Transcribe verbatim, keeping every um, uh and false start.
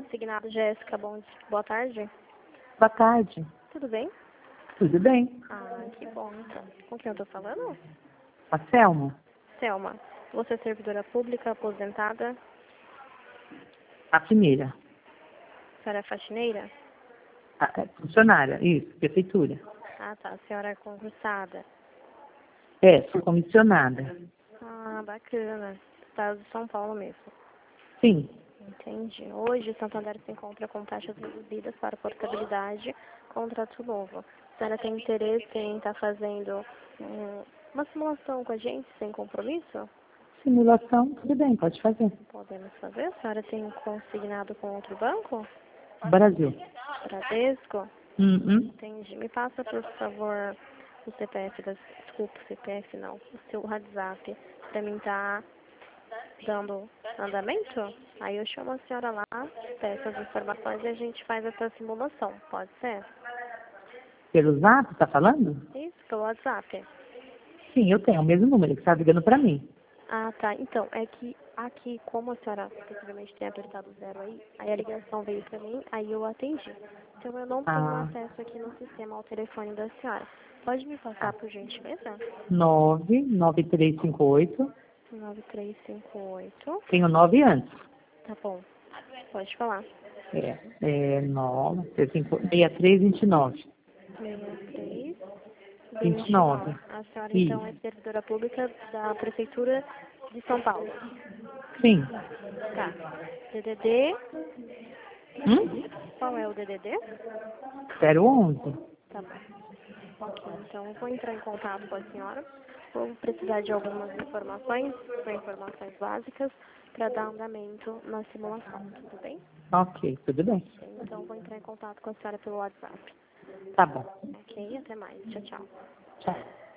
consignado Jéssica, bom, boa tarde. Boa tarde. Tudo bem? Tudo bem? Ah, que bom, então. Com quem eu tô falando? A Selma? Selma, você é servidora pública, aposentada? A primeira. A senhora é faxineira? A, é, funcionária, isso, prefeitura. Ah, tá. A senhora é concursada? É, sou comissionada. Ah, bacana. Estado de São Paulo mesmo. Sim. Entendi. Hoje, o Santander se encontra com taxas reduzidas para portabilidade, contrato novo. A senhora tem interesse em estar fazendo um, uma simulação com a gente, sem compromisso? Simulação, tudo bem, pode fazer. Podemos fazer? A senhora tem consignado com outro banco? Brasil. Bradesco? Uhum. Entendi. Me passa, por favor, o C P F, das, desculpa, o C P F não, o seu WhatsApp, para mim estar dando andamento. Aí eu chamo a senhora lá, peço as informações e a gente faz essa simulação. Pode ser? Pelo Zap, tá falando? Isso, pelo WhatsApp. Sim, eu tenho o mesmo número que você tá ligando pra mim. Ah, tá. Então, é que aqui, como a senhora possivelmente tem apertado zero aí, aí a ligação veio pra mim, aí eu atendi. Então eu não tenho Ah, acesso aqui no sistema ao telefone da senhora. Pode me passar, por gentileza? nove nove três cinco oito. nove três cinco oito. Tenho nove antes. Tá bom. Pode falar. É, é nove, seis três vinte e nove. seis três vinte vinte e e nove. nove. A senhora, então, é Isso. servidora pública da Prefeitura de São Paulo. Sim. Tá. D D D. Hum? Qual é o D D D? zero onze. Tá bom. Ok, então eu vou entrar em contato com a senhora. Vou precisar de algumas informações, são informações básicas, para dar andamento na simulação, tudo bem? Ok, tudo bem. Então vou entrar em contato com a senhora pelo WhatsApp. Tá bom. Ok, até mais. Tchau, tchau. Tchau.